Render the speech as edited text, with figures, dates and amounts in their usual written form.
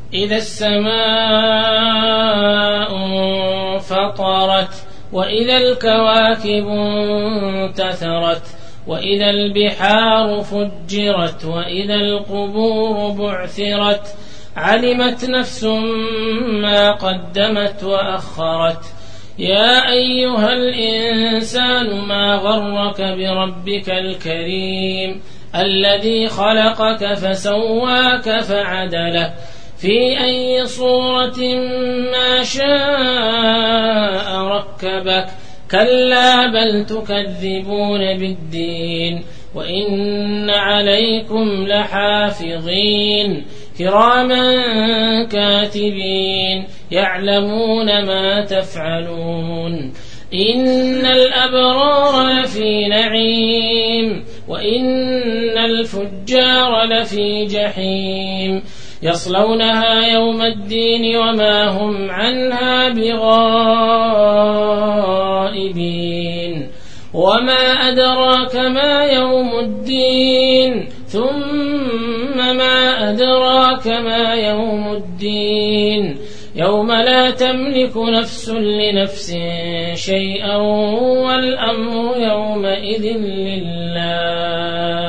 إذا السماء انفطرت وإذا الكواكب انتثرت وإذا البحار فجرت وإذا القبور بعثرت علمت نفس ما قدمت وأخرت يا أيها الإنسان ما غرك بربك الكريم الذي خلقك فسواك فعدلك في أي صورة ما شاء ركبك كلا بل تكذبون بالدين وإن عليكم لحافظين كراما كاتبين يعلمون ما تفعلون إن الأبرار لفي نعيم وإن الفجار لفي جحيم يصلونها يوم الدين وما هم عنها بغائبين وما أدراك ما يوم الدين ثم ما أدراك ما يوم الدين يوم لا تملك نفس لنفس شيئا والأمر يومئذ لله